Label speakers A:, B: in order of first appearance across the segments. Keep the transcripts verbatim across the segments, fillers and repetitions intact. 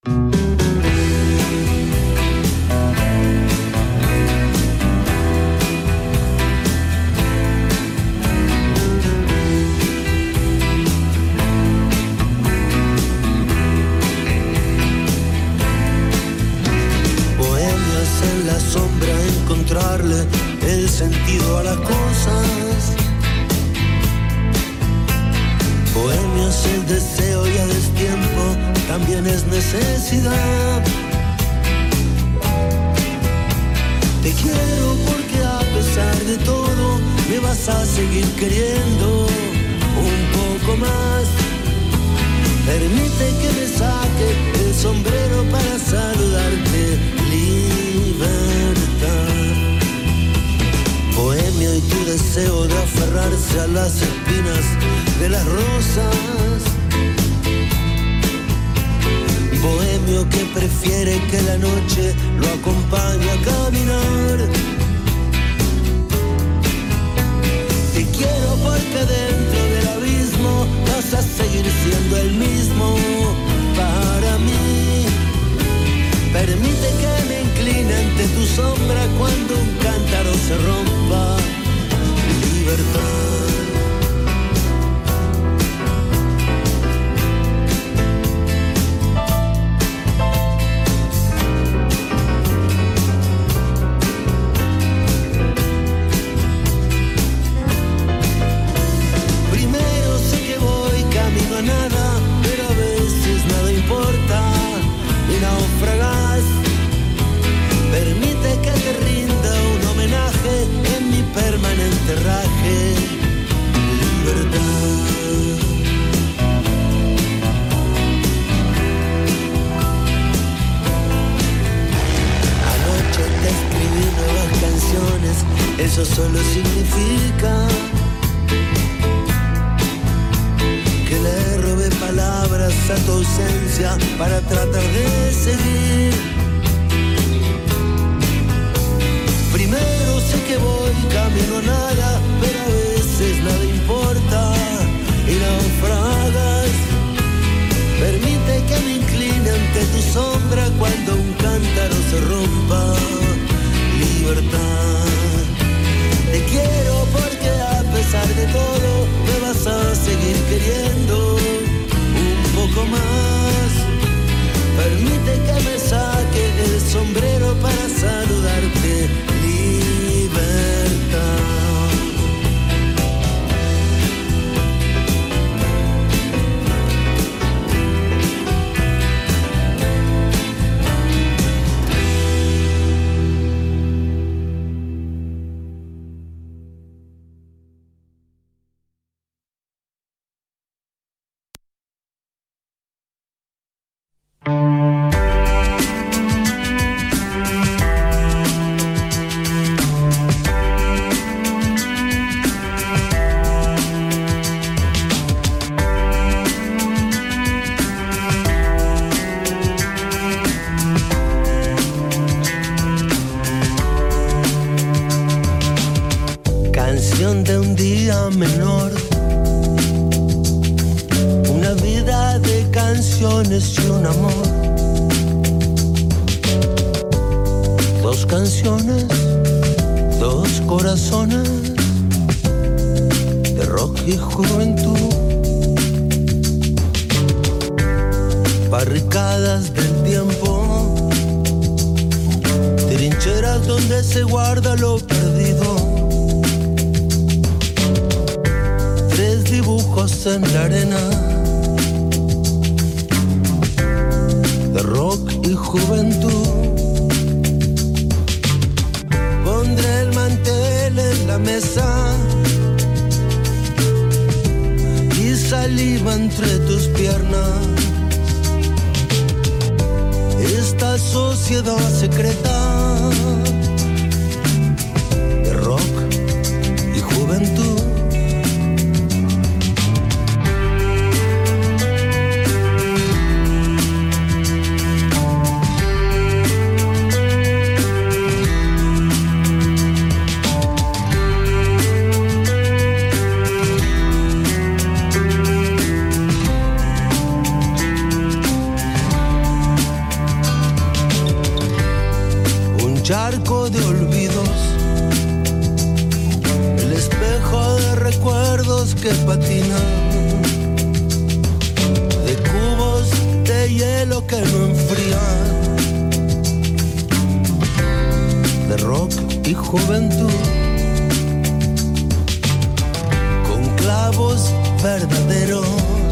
A: El sentido a las cosas. Bohemio es el deseo y a destiempo también es necesidad. Te quiero porque a pesar de todo me vas a seguir queriendo un poco más. Permite que me saque el sombrero para saludarte. Libertad. Bohemio y tu deseo de aferrarse a las espinas de las rosas. Bohemio que prefiere que la noche lo acompañe a caminar. Te quiero porque dentro del abismo vas a seguir siendo el mismo para mí. Permite que me incline ante tu sombra cuando un cántaro se rompa. Libertad. Primero sé que voy camino a nada, pero a veces nada importa. Y naufragas. Permite que te rinda un homenaje en mi permanente raje. Libertad. Anoche te escribí nuevas canciones, eso solo significa que le robé palabras a tu ausencia para tratar de seguir. Primero sé que voy camino a nada, pero a veces nada importa y naufragas. Permite que me incline ante tu sombra cuando un cántaro se rompa. Libertad. Te quiero porque a pesar de todo me vas a seguir queriendo un poco más. Permite que me saque el sombrero para saludarte. Libertad. De un día menor, una vida de canciones y un amor. Dos canciones, dos corazones de rock y juventud. Barricadas del tiempo, trincheras donde se guarda lo perdido. Dibujos en la arena de rock y juventud. Pondré el mantel en la mesa y saliva entre tus piernas. Esta sociedad secreta de rock y juventud. que patinan, de cubos de hielo que no enfrían, de rock y juventud, con clavos verdaderos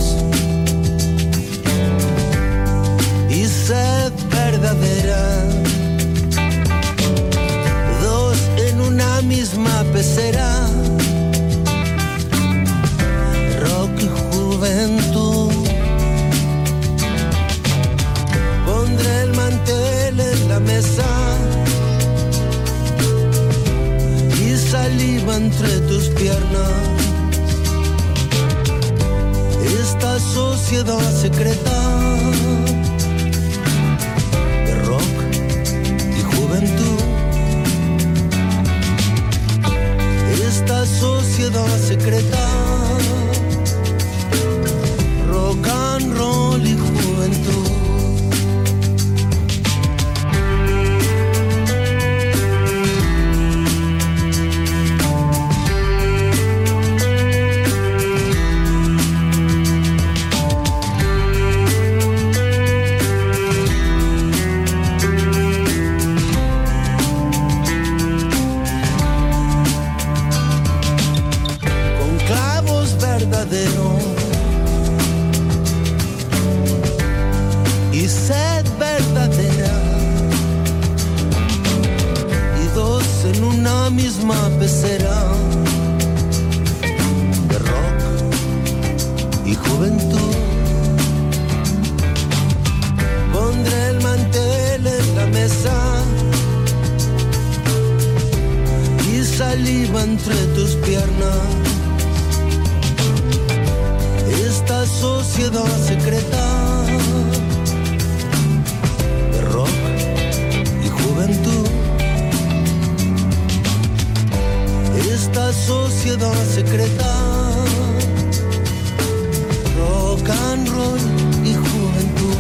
A: y sed verdadera, dos en una misma pecera, rock y juventud. Pondré el mantel en la mesa y saliva entre tus piernas. Esta sociedad secreta de rock y juventud. Esta sociedad secreta, rock and roll y juventud. Y sed verdadera, y dos en una misma pecera, de rock y juventud. Pondré el mantel en la mesa y saliva entre tus piernas. Esta sociedad secreta de rock y juventud. Esta sociedad secreta, rock and roll y juventud.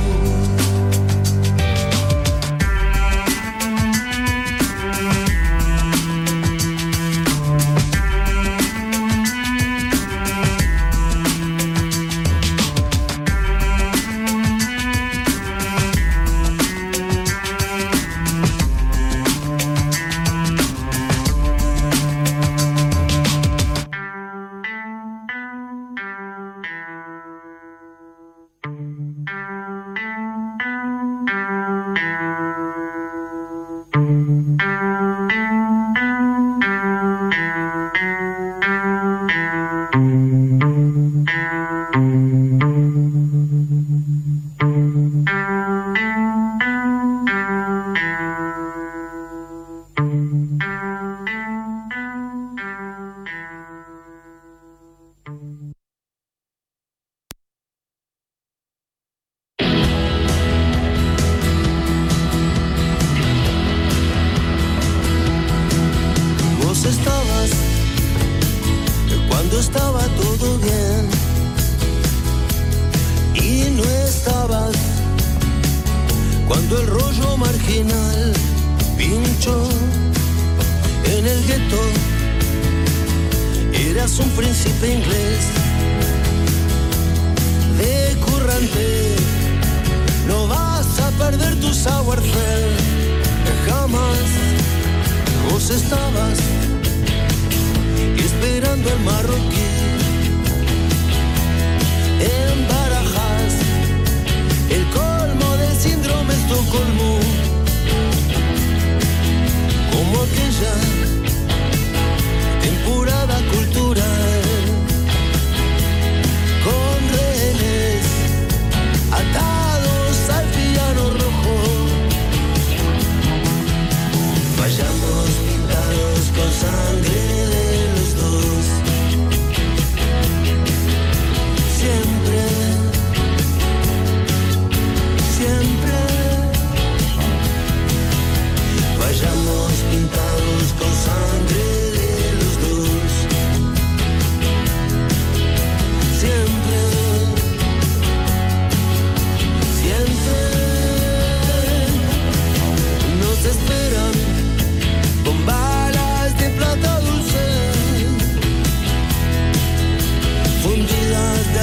A: Vayamos pintados con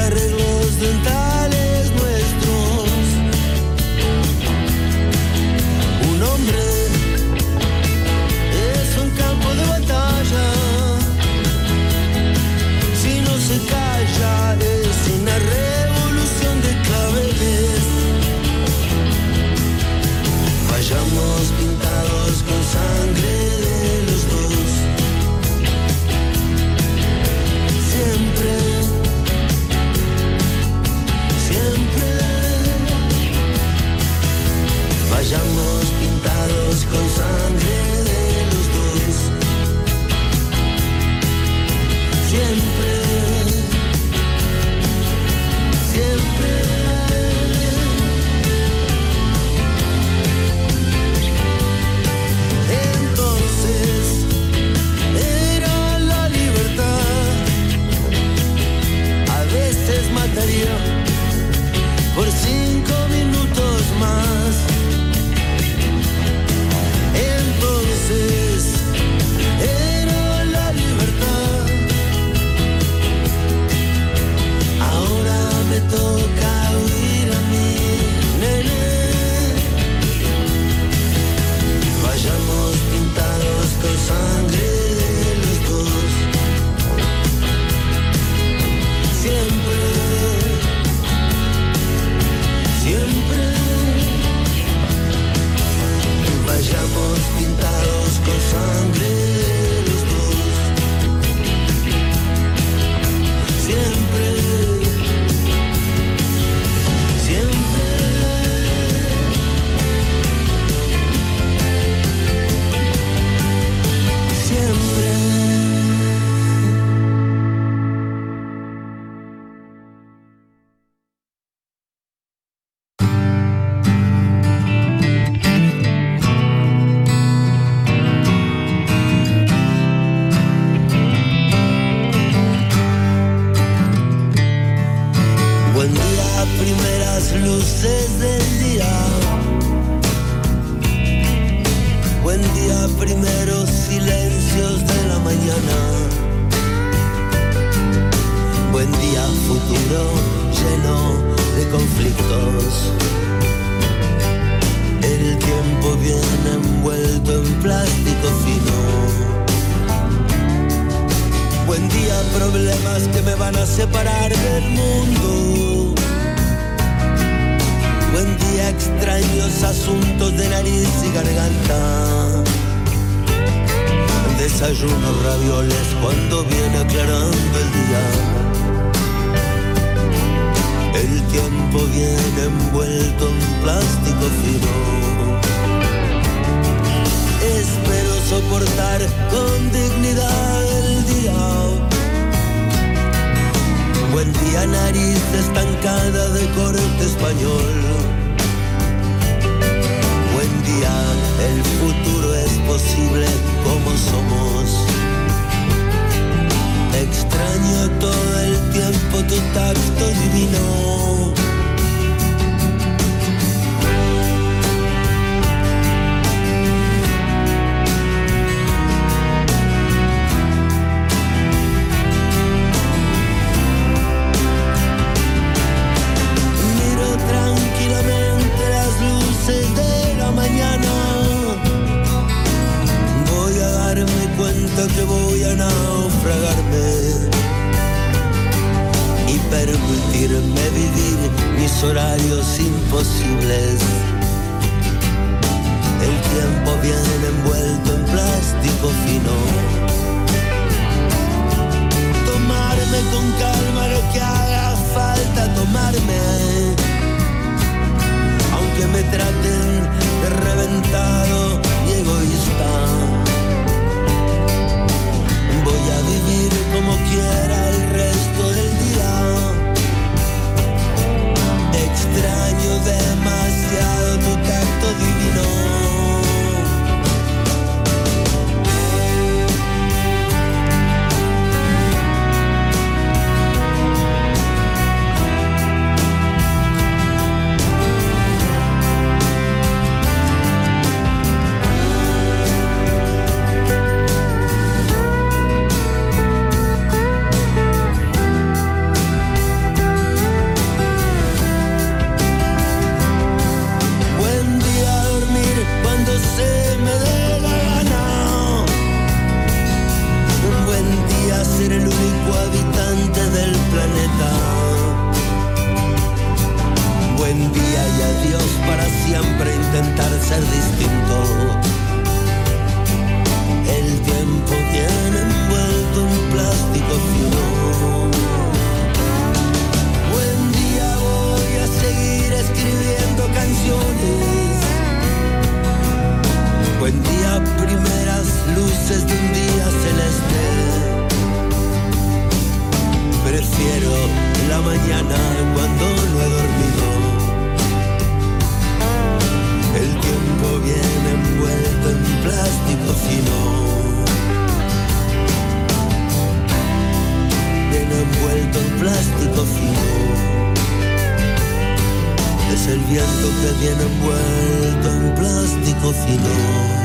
A: arreglos dentales nuestros. Un hombre es un campo de batalla. Si no se calla es una revolución de claveles. Vayamos pintados con sangre de los dos. Siempre, siempre. Vayamos pintados con sangre de los dos. Siempre, siempre. Entonces era la libertad. A veces mataría por cinco minutos más. Entonces era la libertad. Ahora me toca huir a mí, nene. Vayamos pintados con sangre de los dos. Siempre, siempre. Vayamos pintados con sangre de los dos. Siempre, siempre. Siempre. Buen día, primeras luces del día. Buen día, primeros silencios de la mañana. Buen día, futuro lleno de conflictos. El tiempo viene envuelto en plástico fino. Buen día, problemas que me van a separar del mundo. Buen día, extraños asuntos de nariz y garganta. Desayuno ravioles cuando viene aclarando el día. El tiempo viene envuelto en plástico fino. Espero soportar con dignidad el día. Buen día, nariz estancada de corte español. Buen día, el futuro es posible como somos. Extraño todo el tiempo tu tacto divino. Que voy a naufragarme y permitirme vivir mis horarios imposibles. El tiempo viene envuelto en plástico fino. Tomarme con calma lo que haga falta tomarme, aunque me traten de reventado y egoísta. Voy a vivir como quiera el resto del día. Extraño demasiado tu tacto divino. la mañana cuando no he dormido. El tiempo viene envuelto en plástico fino, viene envuelto en plástico fino. Es el viento que viene envuelto en plástico fino.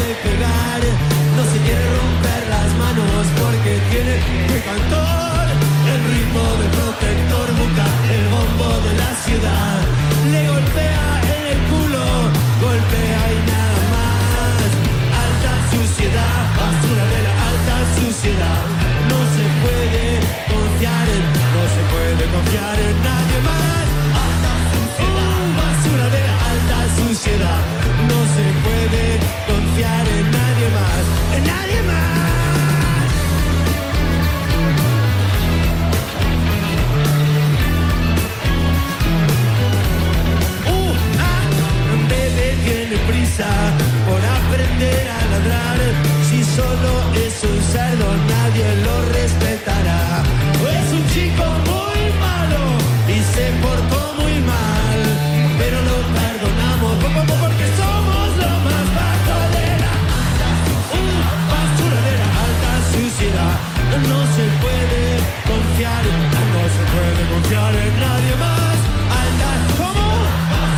B: cantor
A: bombo de protector bucal, el bombo de la ciudad. Le golpea en el culo, golpea y nada más. Alta suciedad, basura de la alta suciedad. No se puede confiar en, no se puede confiar en nadie más. Alta suciedad, uh, basura de la alta suciedad. No se puede confiar en nadie más, en nadie más. Por aprender a ladrar, si solo es un cerdo nadie lo respetará. Es un chico muy malo y se portó muy mal, pero lo perdonamos porque somos lo más bajo de la alta uh, basura de la alta suciedad. No se puede confiar, no se puede confiar en nadie más. Alta, ¿cómo?